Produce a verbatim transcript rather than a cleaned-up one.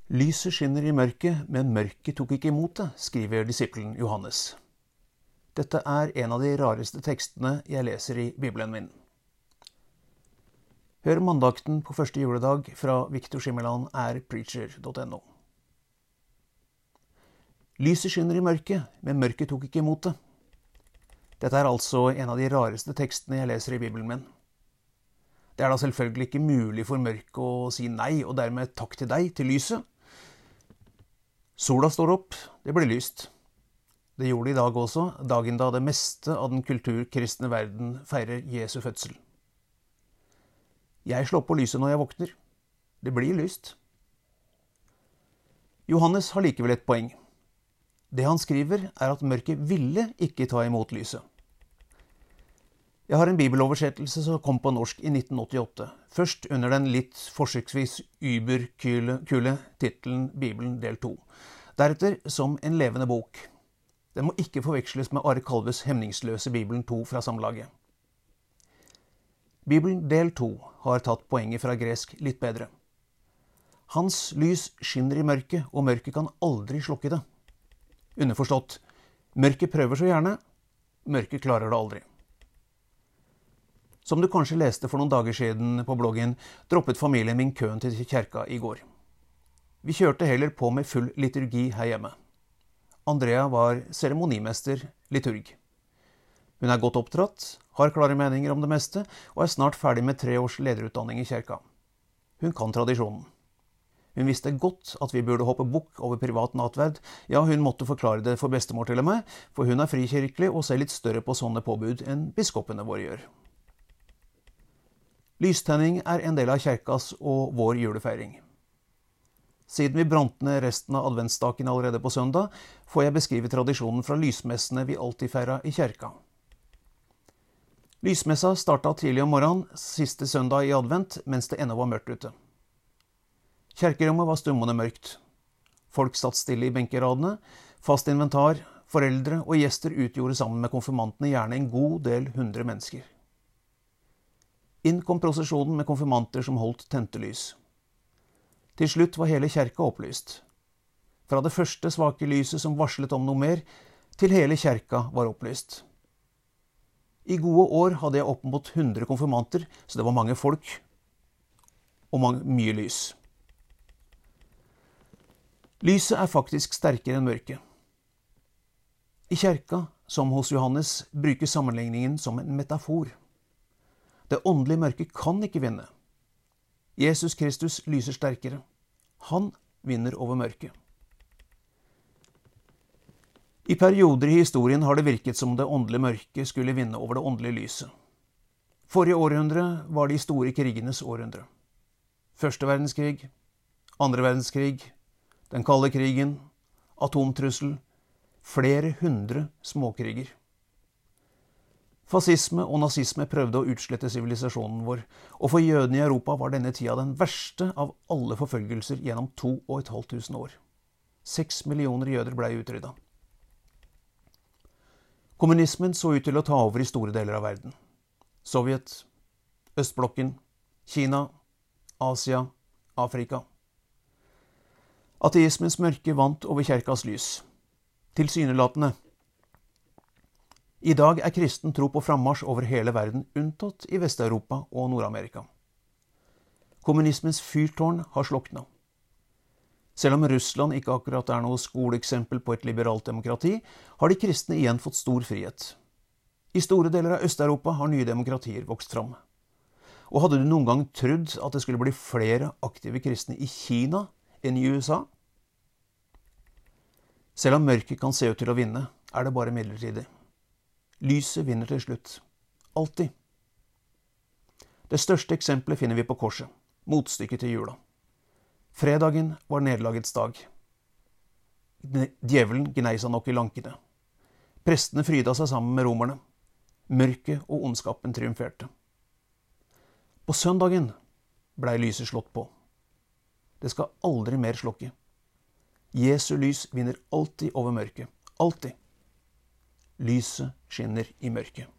Lyset skinner i mørket, men mørket tok ikke imot det, skriver disippelen Johannes. Dette er en av de rareste tekstene jeg leser i Bibelen min. Hør mandakten på første juledag fra Victor Schimmerland er preacher punktum no. Lyset skinner i mørket, men mørket tok ikke imot det. Dette er altså en av de rareste tekstene jeg leser i Bibelen min. Det er da selvfølgelig ikke mulig for mørket å si nei, og dermed takk til deg, til lyset. Sola står opp, det blir lyst. Det gjorde det i dag også, dagen da det meste av den kulturkristne verden feirer Jesu fødsel. Jeg slår på lyset når jeg våkner. Det blir lyst. Johannes har likevel et poeng. Det han skriver er at mørket ville ikke ta imot lyset. Jeg har en bibeloversettelse som kom på norsk i nitten åttiåtte, først under den litt forsøksvis überkule titelen Bibelen del to, deretter som en levende bok. Den må ikke forveksles med Are Kalves hemningsløse Bibelen to fra samlaget. Bibelen del to har tatt poenget fra gresk litt bedre. Hans lys skinner i mørket, og mørket kan aldri slokke det. Underforstått, mørket prøver så gjerne, mørket klarer det aldri. Som du kanskje leste for noen dager siden på bloggen, droppet familien min køen til kjerka i går. Vi kjørte heller på med full liturgi her hjemme. Andrea var seremonimester, liturg. Hun er godt oppdratt, har klare meninger om det meste, og er snart ferdig med tre års lederutdanning i kjerka. Hun kan tradisjonen. Hun visste godt at vi burde hoppe bukk over privat natverd. Ja, hun måtte forklare det for bestemor til og med, for hun er frikirkelig og ser litt større på sånne påbud enn biskopene våre gjør. Lystenning er en del av kjerkas og vår julefeiring. Siden vi brant ned resten av adventsstaken allerede på søndag, får jeg beskrive tradisjonen fra lysmessene vi alltid feira i kjerka. Lysmessa startet tidlig om morgenen, siste søndag i advent, mens det ennå var mørkt ute. Kjerkerommet var stummende mørkt. Folk satt stille i benkeradene, fast inventar, foreldre og gjester utgjorde sammen med konfirmantene gjerne en god del hundre mennesker. Inn kom prosesjonen med konfirmanter som holdt tentelys. Til slutt var hele kjerka opplyst. Fra det første svake lyset som varslet om noe mer, til hele kjerka var opplyst. I gode år hadde jeg opp mot hundre konfirmanter, så det var mange folk og mange, mye lys. Lyset er faktisk sterkere enn mørket. I kjerka, som hos Johannes, brukes sammenligningen som en metafor. Det åndelige mørket kan ikke vinne. Jesus Kristus lyser sterkere. Han vinner over mørket. I perioder i historien har det virket som det åndelige mørket skulle vinne over det åndelige lyset. Forrige århundre var de store krigenes århundre. Første verdenskrig, andre verdenskrig, den kalde krigen, atomtrussel, flere hundre småkriger. Fascisme og nazisme prøvde å utslette sivilisasjonen vår, og for jødene i Europa var denne tida den verste av alle forfølgelser gjennom to og et halvt tusen år. Seks millioner jøder ble utrydda. Kommunismen så ut til å ta over i store deler av verden. Sovjet, Østblokken, Kina, Asia, Afrika. Ateismens mørke vant over kjerkas lys. Tilsynelatende. I dag er kristen tro på frammarsj over hele verden, unntatt i Vest-Europa og Nord-Amerika. Kommunismens fyrtårn har slokna. Selv om Russland ikke akkurat er noe skoleeksempel på et liberalt demokrati, har de kristne igjen fått stor frihet. I store deler av Øst-Europa har nye demokratier vokst fram. Og hadde du noen gang trodd at det skulle bli flere aktive kristne i Kina enn i U S A? Selv om mørket kan se ut til å vinne, er det bare midlertidig. Lyset vinner til slutt. Alltid. Det største eksempelet finner vi på korset, motstykket til jula. Fredagen var nederlagets dag. Djevelen gnei seg nok i lankene. Prestene fryda seg sammen med romerne. Mørket og ondskapen triumferte. På søndagen blei lyset slått på. Det skal aldri mer slokke. Jesu lys vinner alltid over mørket. Alltid. Lyset skinner i mørket.